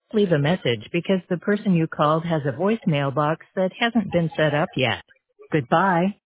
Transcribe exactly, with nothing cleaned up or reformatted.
Leave a message because the person you called has a voicemail box that hasn't been set up yet. Goodbye.